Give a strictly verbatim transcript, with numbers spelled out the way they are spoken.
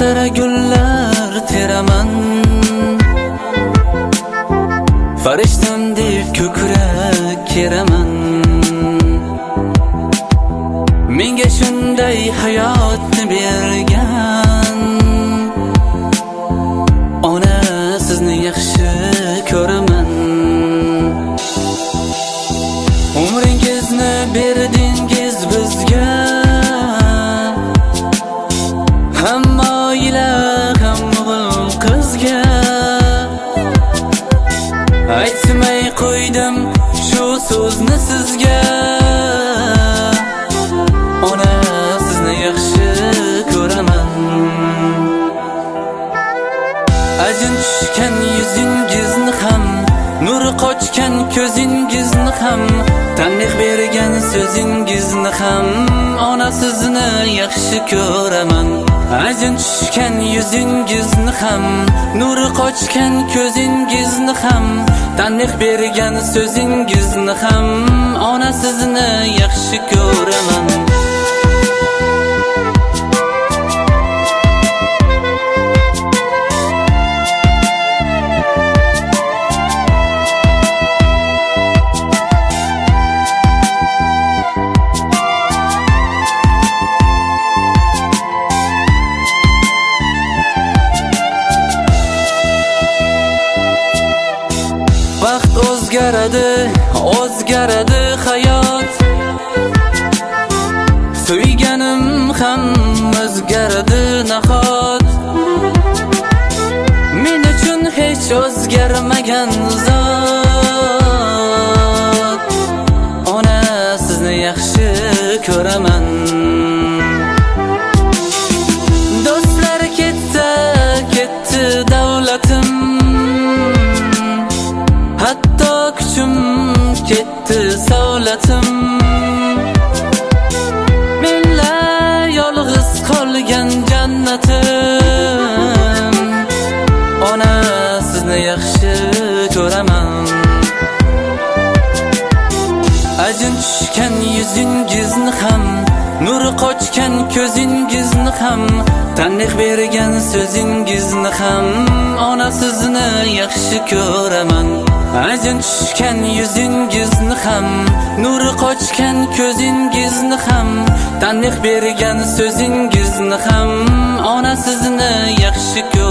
sara gullar teraman, farishtam deb ko'krak keraman. Menga shunday hayotni bergan ona, sizni yaxshi ko'raman. Umringizni berdingiz bizga, hamma oila, hamma o'g'il qizga. Aytmay qo'ydim shu so'zni sizga, ona sizni yaxshi ko'raman. Ajin tushgan yuzingizni ham, nuri qochgan ko'zingizni ham, tanbeh bergan so'zingizni ham, ona sizni yaxshi ko'raman. Ajin tushgan yuzingizni ham, nuri qochgan ko'zingizni ham, tanbeh bergan so'zingizni ham, ona sizni yaxshi ko'raman. Vaqt o'zgaradi, o'zgaradi hayot, suyganim ham o'zgaradi nahot. Men uchun hech o'zgarmagan zot, ona sizni yaxshi ko'raman. Do'stlar ketdi, ketdi davlatim, hatto kuchim ketdi, savlatim. Menla yolg'iz qolgan jannatim, ona sizni yaxshi ko'raman. Ajin tushgan yuzingizni ham, nuri qochgan ko'zingizni ham, tanbeh bergan so'zingizni ham, ona sizni yaxshi ko'raman. Ajin tushgan yuzingizni ham, nuri qochgan ko'zingizni ham, tanbeh bergan so'zingizni ham, ona sizni yaxshi ko'raman.